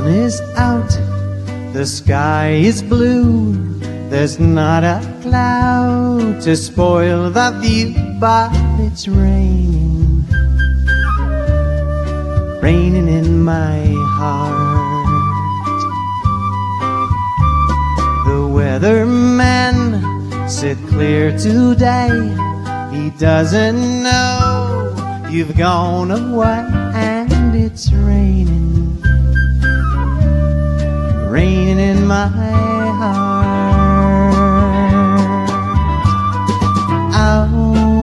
sun is out, the sky is blue, there's not a cloud to spoil the view, but it's raining, raining in my heart. The weatherman said clear today, he doesn't know you've gone away, and it's raining, raining in my heart.